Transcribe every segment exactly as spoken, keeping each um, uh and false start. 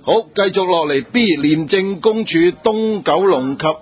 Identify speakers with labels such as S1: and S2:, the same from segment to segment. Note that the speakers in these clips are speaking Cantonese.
S1: 好，繼續落嚟 B 廉政公署東九龍及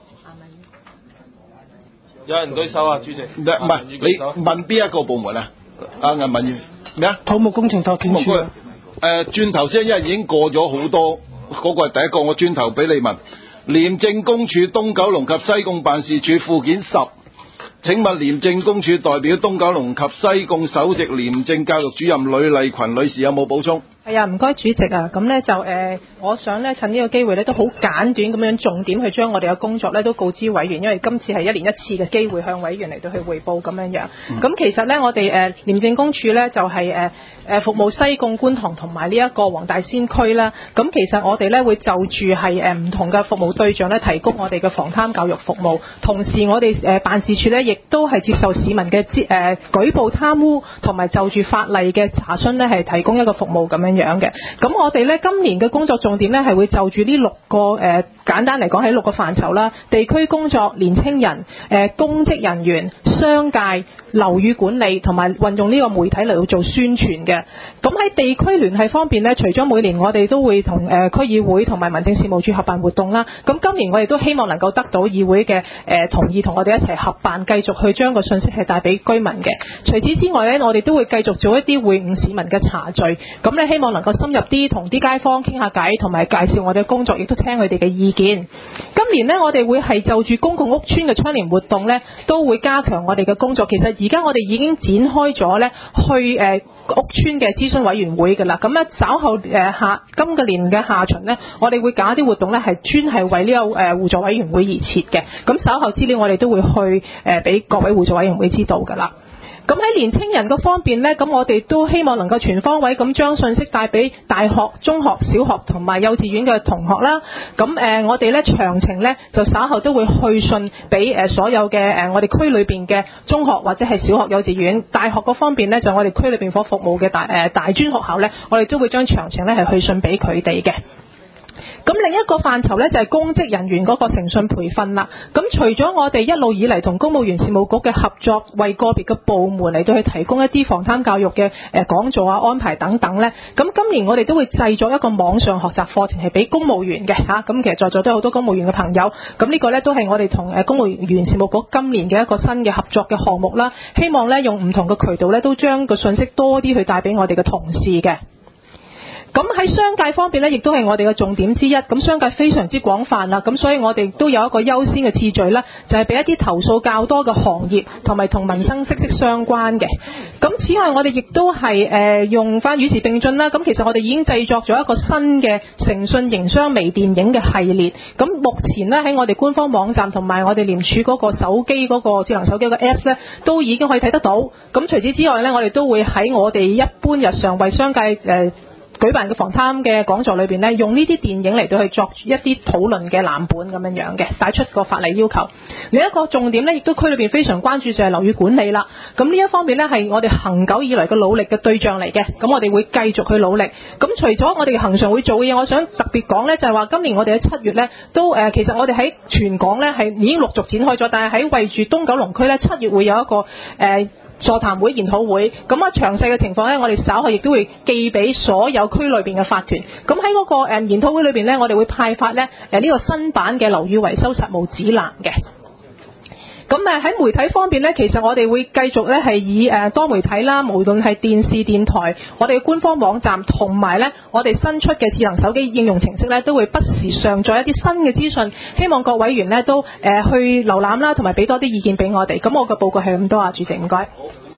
S2: 有人舉手啊，主席。
S1: 唔係你問邊一個部門啊？阿銀文咩啊？
S3: 土木工程拓展署。
S1: 誒，轉頭先，因為已經過咗好多，嗰、那個係第一個，我轉頭俾你問。廉政公署東九龍及西貢辦事處附件十，請問廉政公署代表東九龍及西貢首席廉政教育主任呂麗群女士有冇補充？
S3: 係啊，唔該主席啊，咁呢就誒、呃，我想呢趁呢個機會呢都好簡短咁樣重點去將我哋嘅工作呢都告知委員，因為今次係一年一次嘅機會向委員嚟到去匯報咁樣樣。咁、嗯、其實呢，我哋誒、呃、廉政公署呢就係誒誒服務西貢、觀塘同埋呢一個黃大仙區啦。咁其實我哋呢會就住係誒唔同嘅服務對象呢提供我哋嘅防貪教育服務，同時我哋誒、呃、辦事處呢亦都係接受市民嘅誒、呃、舉報貪污同埋就住法例嘅查詢呢係提供一個服務咁樣樣嘅。咁我哋呢今年嘅工作重點呢係會就住呢六個誒、呃、簡單嚟講喺六個範疇啦，地區工作、年青人、誒、呃、公職人員、商界、樓宇管理同埋運用呢個媒體嚟到做宣傳嘅。咁喺地區聯繫方面呢，除咗每年我哋都會同誒、呃、區議會同埋民政事務處合辦活動啦，咁今年我哋都希望能夠得到議會嘅誒、呃、同意，同我哋一齊合辦，繼續去將個信息係帶俾居民嘅。除此之外呢，我哋都會繼續做一啲會晤市民嘅茶聚，咁呢希望能夠深入啲同啲街坊傾下偈，同埋介紹我哋嘅工作，亦都聽佢哋嘅意見。今年呢，我哋會係就住公共屋邨嘅春年活動呢，都會加強我哋嘅工作。其實而家我哋已經展開咗呢去誒、呃、屋邨嘅諮詢委員會㗎啦。咁呢稍後誒、呃、下今個年嘅下旬呢，我哋會搞一啲活動呢係專係為呢個誒互助委員會而設嘅。咁稍後資料我哋都會去誒俾、呃、各位互助委員會知道㗎啦。咁喺年青人嗰方面呢，咁我哋都希望能夠全方位咁將信息帶俾大學、中學、小學同埋幼稚園嘅同學啦。咁誒、呃，我哋呢詳情呢，就稍後都會去信俾誒所有嘅誒、呃、我哋區裏邊嘅中學或者係小學、幼稚園。大學嗰方面呢，就我哋區裏邊所服務嘅大誒、呃、大專學校呢，我哋都會將詳情呢係去信俾佢哋嘅。咁另一個範疇呢，就係公職人員嗰個誠信培訓啦。咁除咗我哋一路以嚟同公務員事務局嘅合作，為個別嘅部門嚟到去提供一啲防貪教育嘅誒講座啊、安排等等呢。咁今年我哋都會製作一個網上學習課程係俾公務員嘅嚇。咁其實在座都有好多公務員嘅朋友。咁呢個呢，都係我哋同誒公務員事務局今年嘅一個新嘅合作嘅項目啦。希望呢，用唔同嘅渠道呢，都將個信息多啲去帶俾我哋嘅同事嘅。咁喺商界方面呢，亦都係我哋嘅重點之一。咁商界非常之廣泛啦，咁所以我哋都有一個優先嘅次序啦，就係俾一啲投訴較多嘅行業同埋同民生息息相關嘅。咁此外，我哋亦都係誒、呃、用翻與時並進啦。咁其實我哋已經製作咗一個新嘅誠信營商微電影嘅系列。咁目前呢，喺我哋官方網站同埋我哋廉署嗰個手機嗰個智能手機嘅 Apps 呢，都已經可以睇得到。咁除此之外呢，我哋都會喺我哋一般日常為商界誒、呃舉辦嘅防貪嘅講座裏邊呢，用呢啲電影嚟到去作一啲討論嘅藍本咁樣樣嘅，帶出個法例要求。另一個重點呢，亦都區裏邊非常關注就係樓宇管理啦。咁呢一方面呢，係我哋恆久以來嘅努力嘅對象嚟嘅。咁我哋會繼續去努力。咁除咗我哋恆常會做嘅嘢，我想特別講呢，就係話今年我哋喺七月呢，都誒、呃、其實我哋喺全港呢係已經陸續展開咗，但係喺為住東九龍區呢，七月會有一個誒。呃座談會、研討會，咁啊詳細嘅情況呢，我哋稍後亦都會寄俾所有區裏邊嘅法團。咁喺嗰個誒研討會裏邊呢，我哋會派發呢誒呢個新版嘅樓宇維修實務指南嘅。咁誒喺媒體方面呢，其實我哋會繼續呢係以誒多媒體啦，無論係電視、電台，我哋嘅官方網站同埋呢我哋新出嘅智能手機應用程式呢，都會不時上載一啲新嘅資訊，希望各委員呢都誒去瀏覽啦，同埋俾多啲意見俾我哋。咁我嘅報告係咁多啊，主席，唔該。